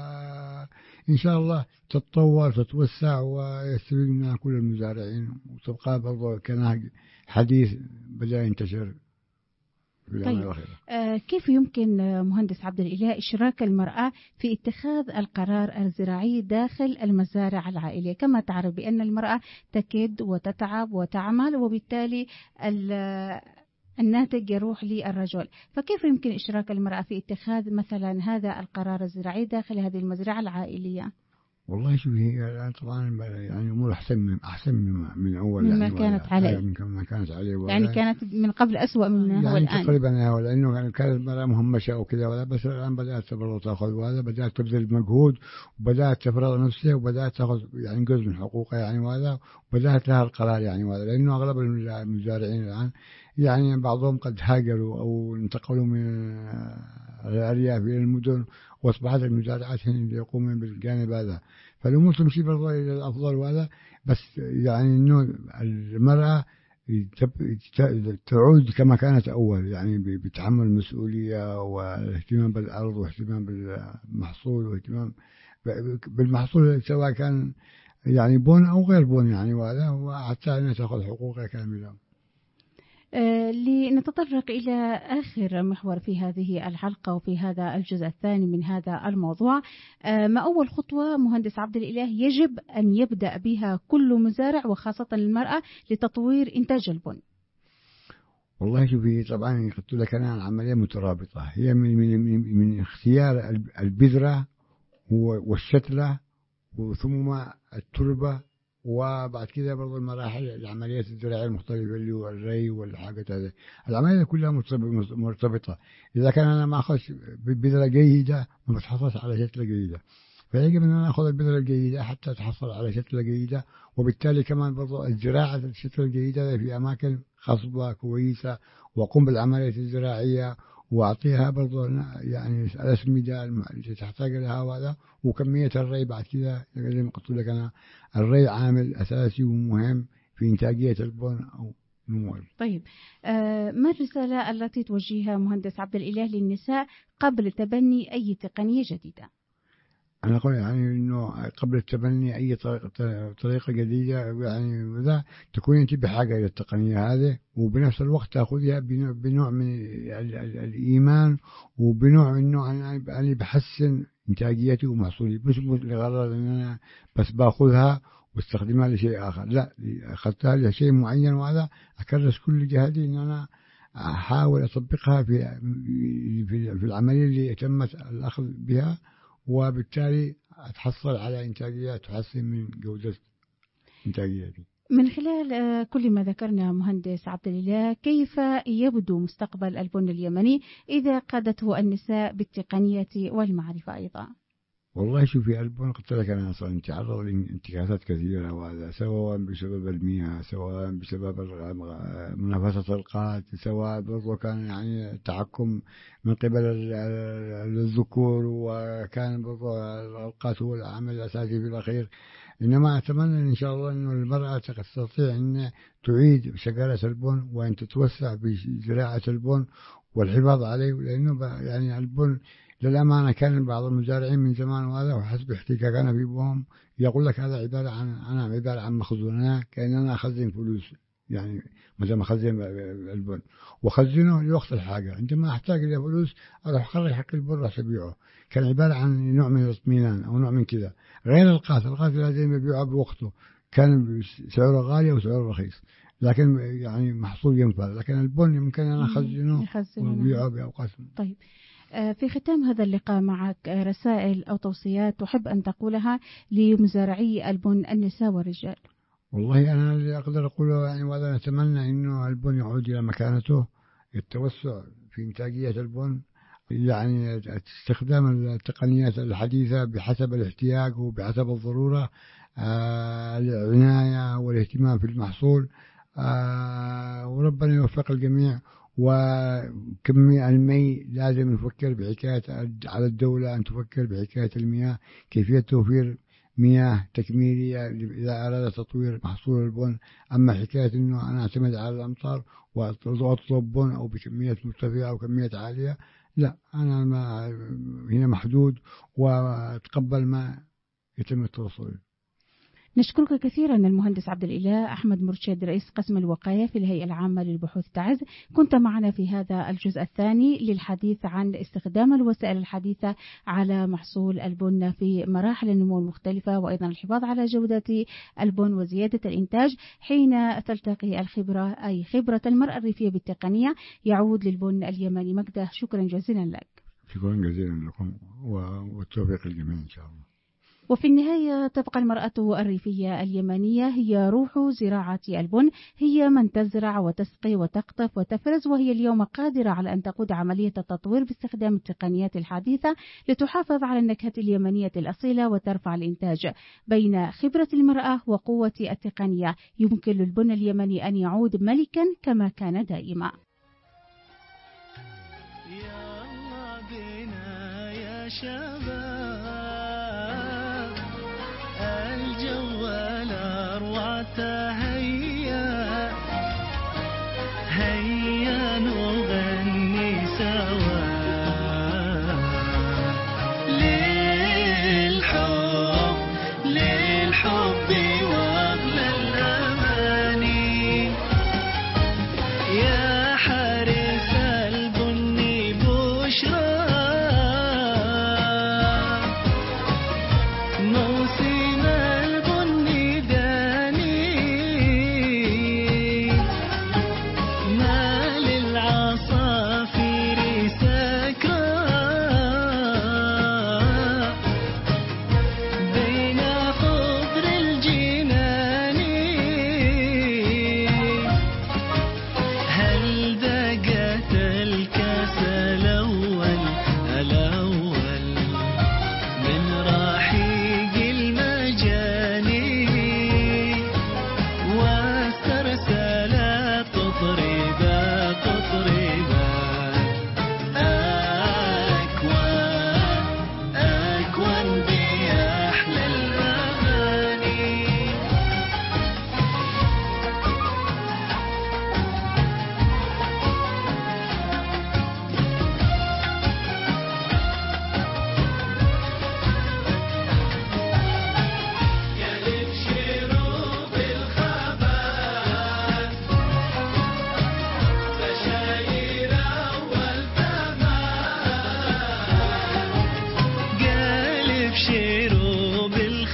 وإن شاء الله تتطور تتوسع ويستفيد منها كل المزارعين، وتبقى برضو كنهج حديث بدأ ينتشر في الأمر الأخير. كيف يمكن مهندس عبد الإله إشراك المرأة في اتخاذ القرار الزراعي داخل المزارع العائلية؟ كما تعرف بأن المرأة تكد وتتعب وتعمل، وبالتالي الناتج يروح للرجل، فكيف يمكن إشراك المرأة في اتخاذ مثلا هذا القرار الزراعي داخل هذه المزرعة العائلية؟ والله شوف، هي الآن طبعا يعني أمور أحسن من أول، مما يعني كانت عليه، مما كانت عليه، يعني كانت من قبل أسوأ مما يعني هو الآن تقريبا، لأنه كانت المرأة مهمشة وكذا ولا، بس الآن بدأت تبرر تأخذ، وهذا بدأت تبذل مجهود وبدأت تفرض نفسها وبدأت تأخذ يعني جزء من حقوقها يعني، وهذا وبدأت لها القرار يعني، وهذا لأنه أغلب المزارعين الآن يعني بعضهم قد هاجروا أو انتقلوا من الأرياف إلى المدن، وأصبحت المزارعات هن اللي يقومون بالجانب هذا، فالأمور تمشي برضه إلى الأفضل. وهذا بس يعني إنه المرأة تعود كما كانت أول، يعني بتحمل المسؤولية والاهتمام بالأرض واهتمام بالمحصول واهتمام بالمحصول سواء كان يعني بون أو غير بون يعني، وهذا وحتى أن تأخذ حقوقها كاملة. لنتطرق إلى آخر محور في هذه الحلقة وفي هذا الجزء الثاني من هذا الموضوع، ما أول خطوة مهندس عبد الإله يجب أن يبدأ بها كل مزارع وخاصة المرأة لتطوير إنتاج البن؟ والله شوفي، طبعا قلت لك أنا العملية مترابطة، هي من اختيار البذرة والشتلة ثم التربة، وبعد كده برضو المراحل العمليات الزراعية المختلفة اللي هو الري والحاجات هذه، العملية كلها مرتبطة. إذا كان أنا ما أخذ بذرة جيدة ما بتحصل على شتلة جيدة، فيجب أن أنا أخذ البذرة الجيدة حتى أتحصل على شتلة جيدة. وبالتالي كمان برضو الزراعة الشتلة الجيدة في أماكن خصبة كويسة، وأقوم بالعملية الزراعية وأعطيها برضو يعني الأسمدة التي تحتاج لها وهذا، وكمية الري بعد كده زي ما قلت لك أنا، الري عامل أساسي ومهم في إنتاجية البن أو نمو. طيب، ما الرسالة التي توجهها مهندس عبد الإله للنساء قبل تبني أي تقنية جديدة؟ أنا أقول يعني إنه قبل التبني أي طريقة جديدة يعني ذا تكون أنت بحاجة إلى التقنية هذه، وبنفس الوقت تأخذها بنوع من الإيمان وبنوع من إنه أنا بحسن إنتاجيتي ومحصولي، مش لغرض إن أنا بس باخذها واستخدمها لشيء آخر، لا، أخذتها لشيء معين، وهذا أكرس كل جهدي إن أنا أحاول أطبقها في العملية اللي تمت الأخذ بها، وبالتالي أتحصل على إنتاجية تحسن من جودة إنتاجيتي. من خلال كل ما ذكرنا مهندس عبد الإله، كيف يبدو مستقبل البن اليمني إذا قادته النساء بالتقنية والمعرفة أيضا؟ والله شوفي، البن قلت لك أنا أصلا تعرض لانتكاسات كثيرة، وهذا سواء بسبب المياه، سواء بسبب منافسة القات، سواء برضو كان يعني التحكم من قبل الذكور، وكان برضو القات هو العامل الأساسي في الأخير. إنما أتمنى إن شاء الله إنه المرأة تستطيع أن تعيد شجرة البن وأن تتوسع في زراعة البن والحفاظ عليه، لأنه يعني البن للأمانة كان بعض المزارعين من زمان وهذا وحسب احتكاكنا في بهم يقول لك هذا عبارة عن مخزونات، كأننا أخزن فلوس، يعني مثل ما أخزن البن وخزنه لوقت الحاجة، عندما أحتاج إلى فلوس أروح أخرج حق البن راح أبيعه. كان عبارة عن نوع من الاطمئنان أو نوع من كذا، غير القاس لازم يبيعه بوقته، كان سعره غالي وسعره رخيص، لكن يعني محصول ينفع، لكن البن يمكن أن أخزنه وبيعه بأوقات. طيب، في ختام هذا اللقاء معك رسائل أو توصيات تحب أن تقولها لمزارعي البن النساء والرجال؟ والله أنا اللي أقدر أقوله يعني، وهذا نتمنى إنه البن يعود إلى مكانته، التوسع في إنتاجية البن، يعني استخدام التقنيات الحديثة بحسب الاحتياج وبحسب الضرورة، العناية والاهتمام في المحصول، وربنا يوفق الجميع. وكمية المي لازم نفكر بحكاية على الدولة أن تفكر بحكاية المياه، كيفية توفير مياه تكميلية إذا أراد تطوير محصول البن. أما حكاية أنه أنا أعتمد على الأمطار وأطلب بن أو بكمية مرتفعة أو كمية عالية، لا، أنا هنا محدود وأتقبل ما يتم التوصل. نشكرك كثيرا المهندس عبد الإله أحمد مرشد، رئيس قسم الوقاية في الهيئة العامة للبحوث تعز. كنت معنا في هذا الجزء الثاني للحديث عن استخدام الوسائل الحديثة على محصول البن في مراحل النمو المختلفة، وأيضا الحفاظ على جودة البن وزيادة الإنتاج حين تلتقي الخبرة، أي خبرة المرأة الريفية بالتقنية، يعود للبن اليمني. مجده، شكرا جزيلا لك. شكرا جزيلا لكم والتوفيق الجميع إن شاء الله. وفي النهاية تبقى المرأة الريفية اليمنية هي روح زراعة البن، هي من تزرع وتسقي وتقطف وتفرز، وهي اليوم قادرة على أن تقود عملية التطوير باستخدام التقنيات الحديثة لتحافظ على النكهة اليمنية الأصيلة وترفع الإنتاج. بين خبرة المرأة وقوة التقنية يمكن للبن اليمني أن يعود ملكا كما كان دائما. شباب الجو الأروع تهيا هيا نغني سوا للحب واغلى الأماني يا حارس البني بشرى موسم البني داني ما للعصافير سكرى بين خضر الجنان هل ذقت الكاس الأول من رحيق المجاني واسترسلت تطربا أكوان بأحلى الأغاني يلف شروب الخبر بشاير أول ثمان قالب شروب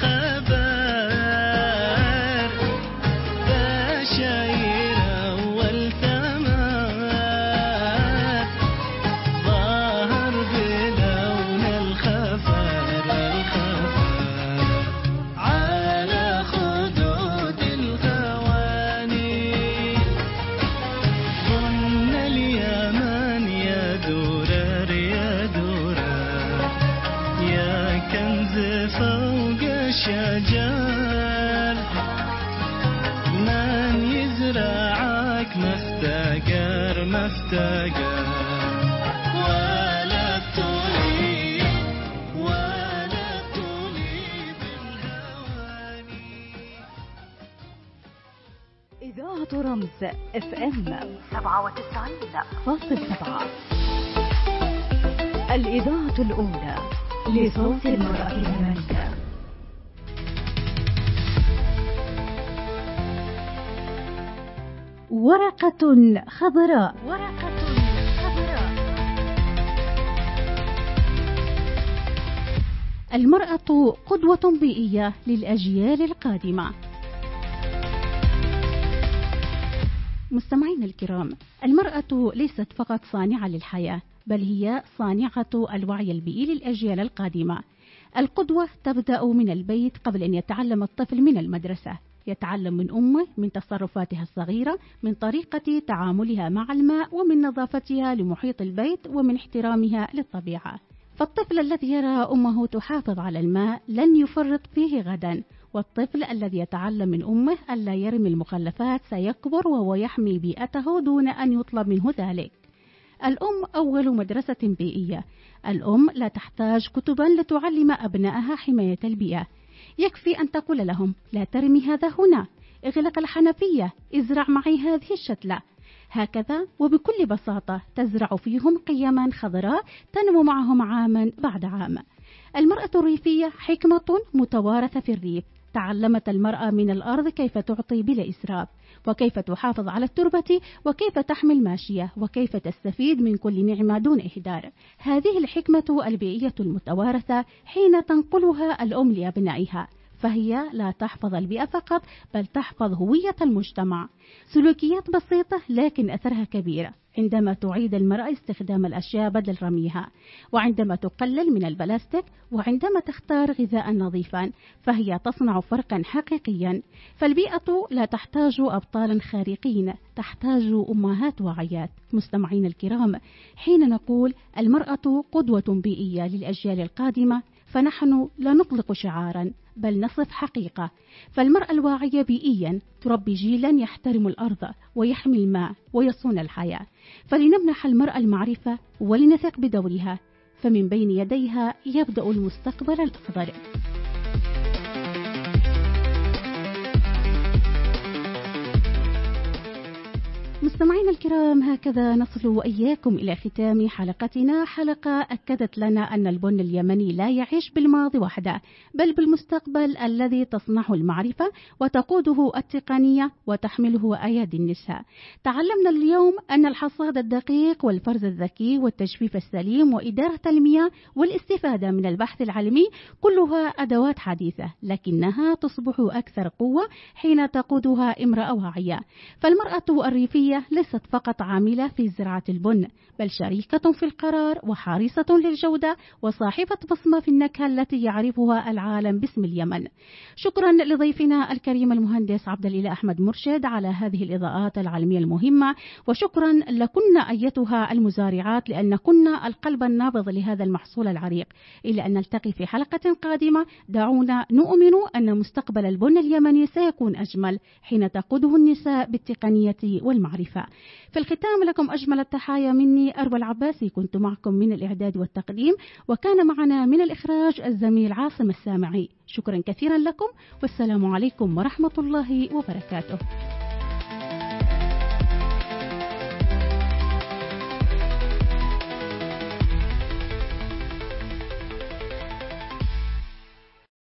الخبر بشاير أول ثمان ظاهر بلون الخفر على خدود الغواني ظن اليمن يا درر يا كنز فوق الشجر من يزرعك مفتقر ولا بطولي بالهواني. إذاعة رمز FM 97.7 الإذاعة الأولى لصوت المرأة اليمنية. ورقة خضراء. المرأة قدوة بيئية للأجيال القادمة. مستمعين الكرام، المرأة ليست فقط صانعة للحياة، بل هي صانعة الوعي البيئي للأجيال القادمة. القدوة تبدأ من البيت قبل أن يتعلم الطفل من المدرسة. يتعلم من أمه، من تصرفاتها الصغيرة، من طريقة تعاملها مع الماء، ومن نظافتها لمحيط البيت، ومن احترامها للطبيعة. فالطفل الذي يرى أمه تحافظ على الماء لن يفرط فيه غدا، والطفل الذي يتعلم من أمه ألا يرمي المخلفات سيكبر وهو يحمي بيئته دون أن يطلب منه ذلك. الأم أول مدرسة بيئية. الأم لا تحتاج كتبا لتعلم أبنائها حماية البيئة. يكفي أن تقول لهم: لا ترمي هذا هنا، اغلق الحنفية، ازرع معي هذه الشتلة. هكذا وبكل بساطة تزرع فيهم قيما خضراء تنمو معهم عاما بعد عام. المرأة الريفية حكمة متوارثة في الريف. تعلمت المرأة من الأرض كيف تعطي بلا إسراف، وكيف تحافظ على التربة، وكيف تحمي الماشية، وكيف تستفيد من كل نعمة دون إهدار. هذه الحكمة البيئية المتوارثة حين تنقلها الأم لأبنائها، فهي لا تحفظ البيئة فقط، بل تحفظ هوية المجتمع. سلوكيات بسيطة لكن أثرها كبير. عندما تعيد المرأة استخدام الأشياء بدل رميها، وعندما تقلل من البلاستيك، وعندما تختار غذاء نظيفا، فهي تصنع فرقا حقيقيا. فالبيئة لا تحتاج أبطالا خارقين، تحتاج أمهات واعيات. مستمعين الكرام، حين نقول المرأة قدوة بيئية للأجيال القادمة، فنحن لا نطلق شعارا، بل نصف حقيقة. فالمرأة الواعية بيئيا تربي جيلا يحترم الأرض ويحمي الماء ويصون الحياة. فلنمنح المرأة المعرفة ولنثق بدورها، فمن بين يديها يبدأ المستقبل الأفضل. مستمعينا الكرام، هكذا نصل وإياكم إلى ختام حلقتنا، حلقة أكدت لنا أن البن اليمني لا يعيش بالماضي وحده، بل بالمستقبل الذي تصنعه المعرفة وتقوده التقنية وتحمله أيادي النساء. تعلمنا اليوم أن الحصاد الدقيق والفرز الذكي والتجفيف السليم وإدارة المياه والاستفادة من البحث العلمي كلها أدوات حديثة، لكنها تصبح أكثر قوة حين تقودها امرأة واعية. فالمرأة الريفية ليست فقط عاملة في زراعة البن، بل شريكة في القرار وحارسة للجودة وصاحبة بصمة في النكهة التي يعرفها العالم باسم اليمن. شكرا لضيفنا الكريم المهندس عبد الإله أحمد مرشد على هذه الإضاءات العلمية المهمة، وشكرا لكن أيتها المزارعات لأن كنا القلب النابض لهذا المحصول العريق. إلى أن نلتقي في حلقة قادمة، دعونا نؤمن أن مستقبل البن اليمني سيكون أجمل حين تقوده النساء بالتقنية والمعرفة. في الختام لكم أجمل التحايا مني أروى العباسي، كنت معكم من الإعداد والتقديم، وكان معنا من الإخراج الزميل عاصم السامعي. شكرا كثيرا لكم، والسلام عليكم ورحمة الله وبركاته.